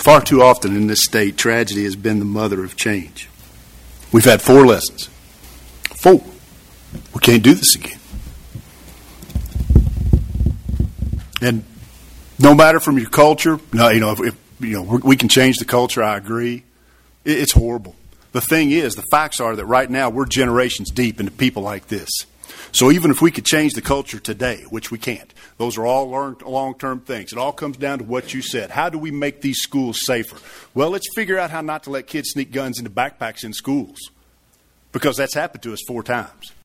Far too often in this state, tragedy has been the mother of change. We've had 4 lessons. 4. We can't do this again. And no matter from your culture, if we can change the culture, I agree. It's horrible. The thing is, the facts are that right now we're generations deep into people like this. So even if we could change the culture today, which we can't, those are all long-term things. It all comes down to what you said. How do we make these schools safer? Well, let's figure out how not to let kids sneak guns into backpacks in schools, because that's happened to us 4 times.